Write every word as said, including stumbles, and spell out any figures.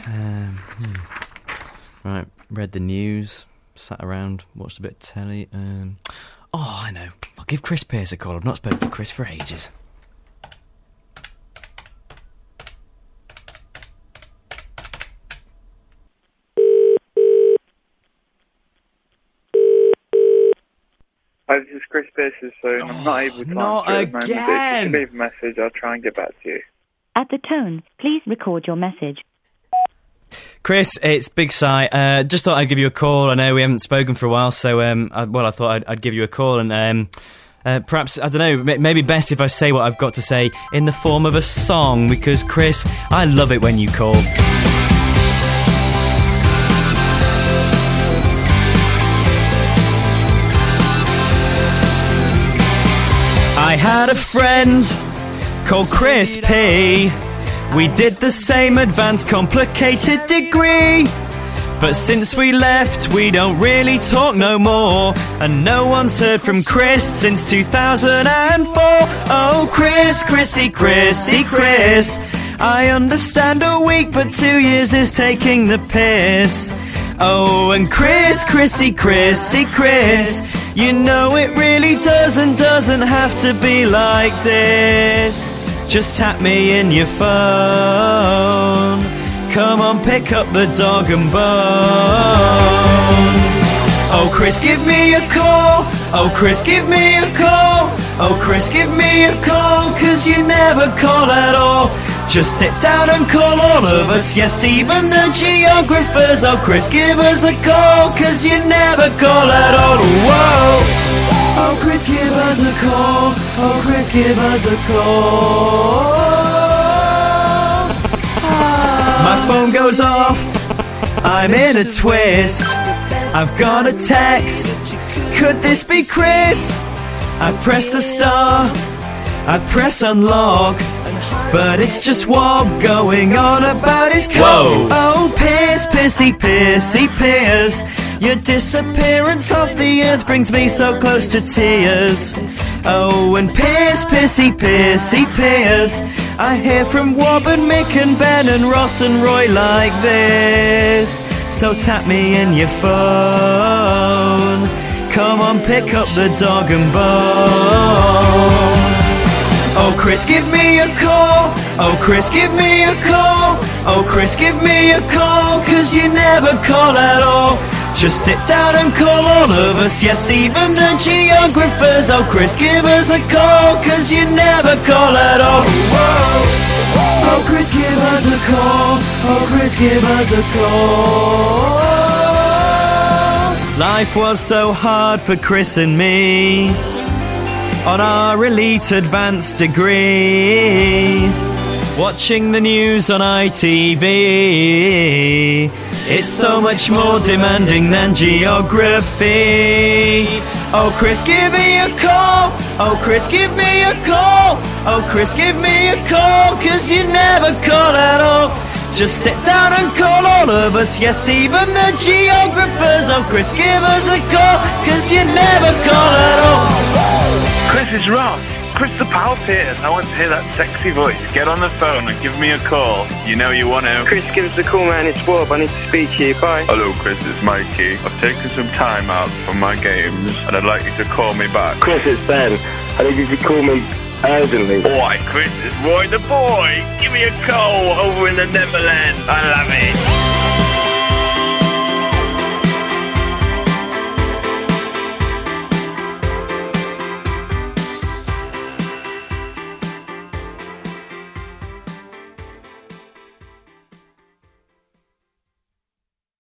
Um, hmm. Right, read the news, sat around, watched a bit of telly. Um, oh, I know. I'll give Chris Pearce a call. I've not spoken to Chris for ages. Hi, this is Chris Pearce's phone. I'm not able to not answer at the moment, but if again. you leave a message, I'll try and get back to you. At the tone, please record your message. Chris, it's Big Si. Uh, just thought I'd give you a call. I know we haven't spoken for a while, so um, I, well, I thought I'd, I'd give you a call, and um, uh, perhaps, I don't know, m- maybe best if I say what I've got to say in the form of a song, because, Chris, I love it when you call. I had a friend called Chris P. We did the same advanced complicated degree, but since we left we don't really talk no more, and no one's heard from Chris since two thousand four. Oh Chris, Chrissy, Chrissy, Chris, I understand a week, but two years is taking the piss. Oh, and Chris, Chrissy, Chrissy, Chris, you know it really doesn't, doesn't have to be like this. Just tap me in your phone. Come on, pick up the dog and bone. Oh, Chris, give me a call. Oh, Chris, give me a call. Oh, Chris, give me a call, 'cause you never call at all. Just sit down and call all of us, yes, even the geographers. Oh, Chris, give us a call, 'cause you never call at all. Whoa! Oh, Chris, give us a call. Oh, Chris, give us a call. Ah. My phone goes off. I'm in a twist. I've got a text. Could this be Chris? I press the star. I press unlock, but it's just Wob going on about his cold. Oh, Pierce, Pissy, Pissy, Pierce, your disappearance off the earth brings me so close to tears. Oh, and Pierce, Pissy, Pissy, Pierce, I hear from Wob and Mick and Ben and Ross and Roy like this. So tap me in your phone. Come on, pick up the dog and bone. Oh, Chris, give me a call. Oh, Chris, give me a call. Oh, Chris, give me a call, 'cause you never call at all. Just sit down and call all of us, yes, even the geographers. Oh, Chris, give us a call, 'cause you never call at all. Whoa. Oh, Chris, give us a call. Oh, Chris, give us a call. Life was so hard for Chris and me on our elite advanced degree, watching the news on I T V. It's so much more demanding than geography. Oh, Chris, give me a call. Oh, Chris, give me a call. Oh, Chris, give me a call, 'cause you never call at all. Just sit down and call all of us, yes, even the geographers. Oh, Chris, give us a call, 'cause you never call at all. Chris, it's Ross. Chris the Pal Pierce. I want to hear that sexy voice. Get on the phone and give me a call. You know you want to. Chris, give us a call, man. It's Wob. I need to speak to you. Bye. Hello, Chris. It's Mikey. I've taken some time out from my games, and I'd like you to call me back. Chris, it's Ben. I need you to call me urgently. Alright, Chris, it's Roy the boy. Give me a call over in the Neverland. I love it.